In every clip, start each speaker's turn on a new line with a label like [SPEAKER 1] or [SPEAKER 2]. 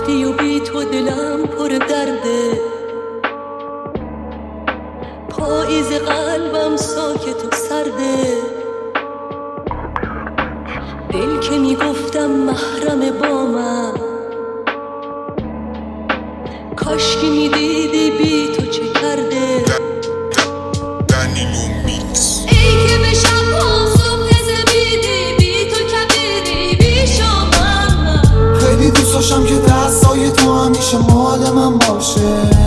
[SPEAKER 1] رفتی و بی تو دلم پر درده، پاییز قلبم ساکت و سرده. دل که میگفتم محرم با من، کاشکی میدیدی بی تو چه کرده. ای که به شب ها صبح زمیدی بی تو کبیری بی شامم.
[SPEAKER 2] خیلی دوست داشتم که دستای تو همیشه مال من باشه.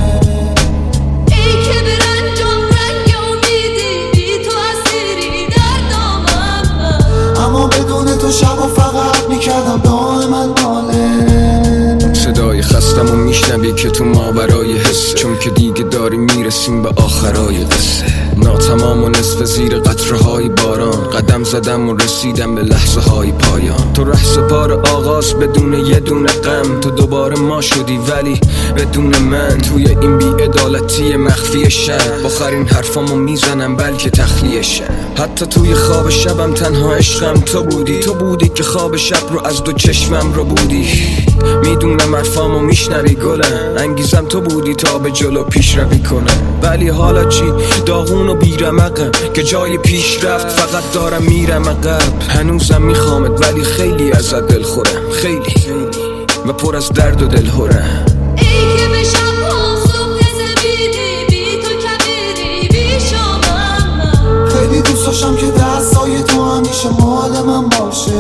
[SPEAKER 1] ای که به رنجم رنگ امیدی بی تو اسیری در دامم.
[SPEAKER 2] اما بدون تو شب و فقط میکردم دائما ناله.
[SPEAKER 3] صدای خستم و میشنوی که تو ماورای حسه، چون که دیگه داریم میرسیم به آخرای قصه. ناتمام و نصف زیر قطره های باران، قدم زدم و رسیدم به لحظه های پایان. تو ره سپار آغاز بدون یه دونه غم، تو دوباره ما شدی ولی بدون من. توی این بی‌عدالتی مخفی شب، آخرین حرفامو میزنم بلکه تخلیه شب. حتی توی خواب شبم تنها عشقم تو بودی، تو بودی که خواب شب رو از دو چشمم رو بودی. میدونم حرفامو میشنوی گلم، انگیزم تو بودی تا به جلو پیش روی کنم. ولی حالا چی؟ داغون و بیرمقم که جای پیش رفت فقط دارم میرم عقب. هنوزم میخوامت ولی خیلی ازت دل خورم، خیلی و پر از درد و دلهورم.
[SPEAKER 1] ای که به شب ها صبح زمیدی بی تو کبیری بی شامم.
[SPEAKER 2] خیلی دوست داشتم که دستای تو همیشه مال من باشه.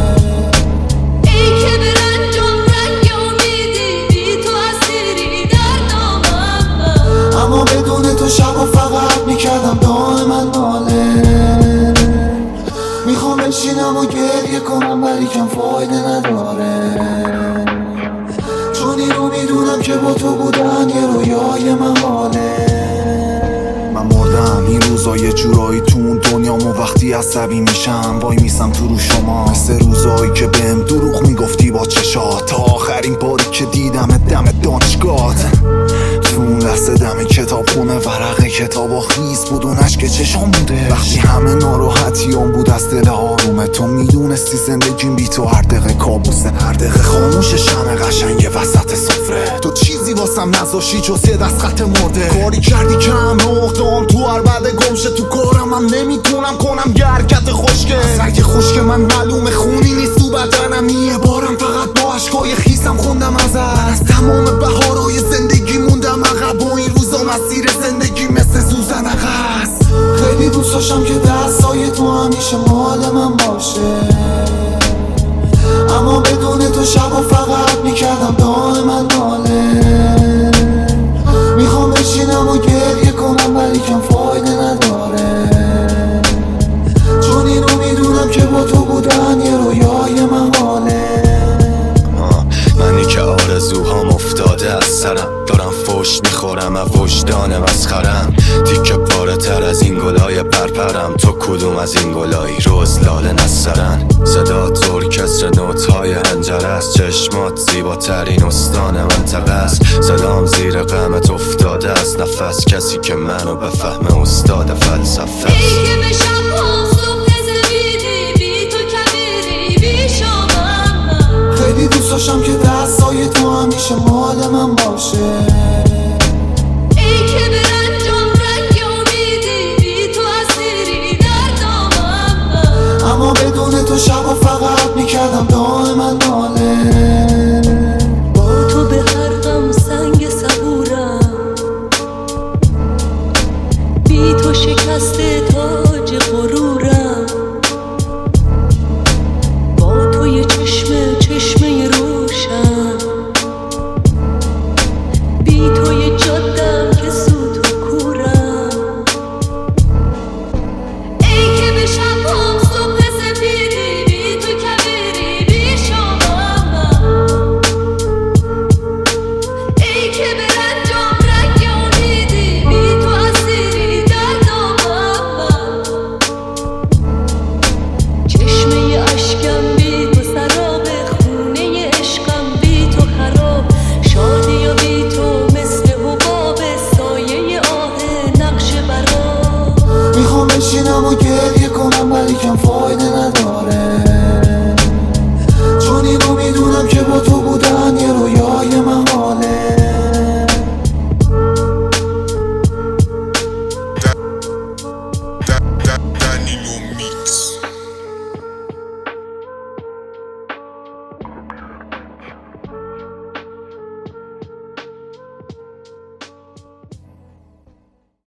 [SPEAKER 1] ای که به رنجم رنگ امیدی بی تو اسیری در دامم.
[SPEAKER 2] اما بدون تو شب و فقط میکردم دائما ناله. میخوام بشینم و گریه کنم ولی کم فایده نداره، چون این رو میدونم که با تو بودن یه رویای محاله. من مردم این روزا یه جورایی تو اون دنیام، و وقتی عصبی میشم وای میسم تو رو شما، مثل روزایی که بهم دروغ میگفتی با چشات. تا آخرین باری که دیدم دم دانشگاهت، تو اون لحظه دم کتاب خونه ورق کتاب و خیز بود اون عشق چشام بوده. وقتی همه ناراحتیام بود از دل آرومه، تو میدونستی زندگیم بی تو هر دقیقه کابوسه. هر دقیقه خاموش شمع قشنگ وسط سفره، تو چیزی واسم نذاشتی جز یه دست خط مرده. کاری کردی که همه اقدام تو هر بعد گمشه، تو کارم هم نمیتونم کنم یه حرکت خوشگه. از رگ خشک من معلومه خونی نیست تو بدنم، یه بارم فقط با عشقای خیسم خوندم از تمام بهارای زندگی موندم عقب، و این روزا مسیر زندگی مثل سوزن عقص. خیلی دوست داشتم که دستای تو همیشه مال من باشه، اما بدون تو شب و فقط میکردم دائما ناله. میخوام بشینم و گریه کنم ولی کم فایده نداره، چون این رو میدونم که با تو بودن یه رویای محاله.
[SPEAKER 4] منی که آرزوهام افتاده از سرم، دارم فوش میخورم از وجدان مسخرم. تیکه پاره تر از این گلای پرپرم، تو کدوم از این گلایی روز لاله نسترن. صدا ارکستر نوت‌های حنجره است، چشمات زیباترین استان منطقه است. صدام زیر غمت افتاده است نفس، کسی که منو بفهمه استاد فلسفه است.
[SPEAKER 1] ای که به شب ها صبح زمیدی بی تو کبیری بی شامم.
[SPEAKER 2] خیلی دوست داشتم که دستای تو همیشه مال من باشه.
[SPEAKER 1] ای که به رنجم رنگ امیدی بی تو اسیری در دامم.
[SPEAKER 2] اما بدون تو شب و فقط میکردم دائما ناله.